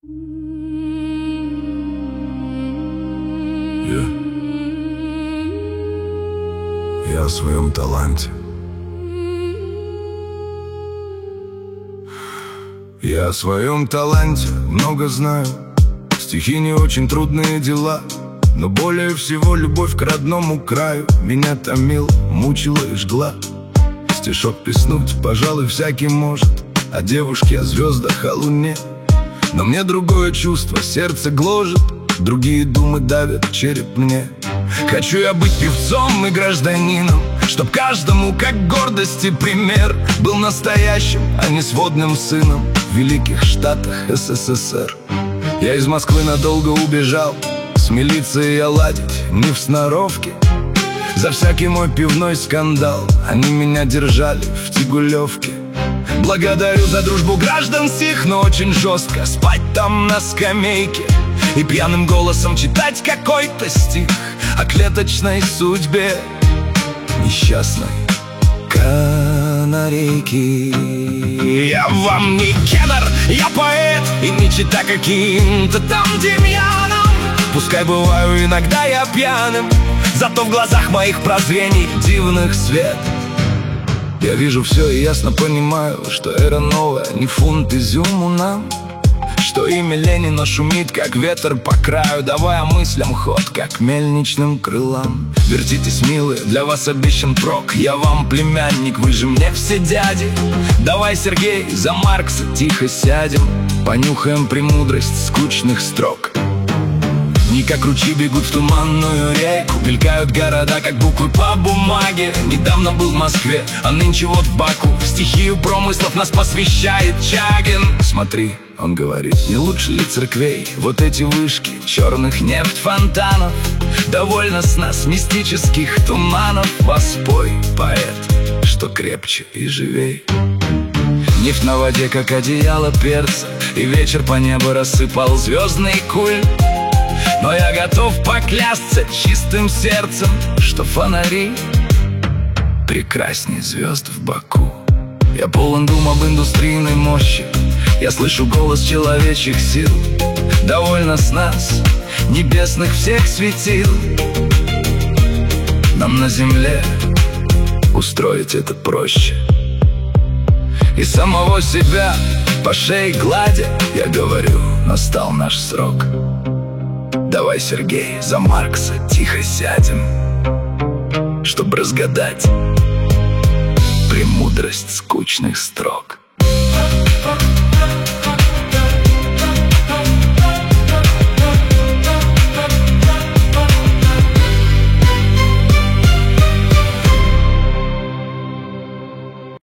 Я о своем таланте. Я о своем таланте много знаю. Стихи не очень трудные дела, но более всего любовь к родному краю меня томила, мучила и жгла. Стишок песнуть, пожалуй, всякий может, о девушке, о звездах, о луне. Но мне другое чувство, сердце гложет, другие думы давят в череп мне. Хочу я быть певцом и гражданином, чтоб каждому, как гордости пример, был настоящим, а не сводным сыном в великих штатах СССР. Я из Москвы надолго убежал, с милицией ладить не в сноровке. За всякий мой пивной скандал они меня держали в Тигулевке. Благодарю за дружбу граждан сих, но очень жестко спать там на скамейке и пьяным голосом читать какой-то стих о клеточной судьбе несчастной канарейки. Я вам не кедр, я поэт, и не чита каким-то там Демьянам. Пускай бываю иногда я пьяным, зато в глазах моих прозрений дивных свет. Я вижу все и ясно понимаю, что эра новая, не фунт изюму нам, что имя Ленина шумит, как ветер по краю, давая мыслям ход, как мельничным крылам. Вертитесь, милые, для вас обещан прок. Я вам племянник, вы же мне все дяди. Давай, Сергей, за Маркса тихо сядем, понюхаем премудрость скучных строк. Дни, как ручьи, бегут в туманную реку, мелькают города, как буквы по бумаге. Недавно был в Москве, а нынче вот в Баку. В стихию промыслов нас посвящает Чагин. Смотри, он говорит, не лучше ли церквей вот эти вышки черных нефть фонтанов? Довольно с нас мистических туманов. Воспой, поэт, что крепче и живей. Нефть на воде, как одеяло перца, и вечер по небу рассыпал звездный куль. Но я готов поклясться чистым сердцем, что фонари прекрасней звезд в Баку. Я полон дум об индустрийной мощи, я слышу голос человечьих сил. Довольно с нас, небесных всех светил. Нам на земле устроить это проще. И самого себя по шее гладя, я говорю, настал наш срок. Давай, Сергей, за Маркса тихо сядем, чтоб разгадать премудрость скучных строк.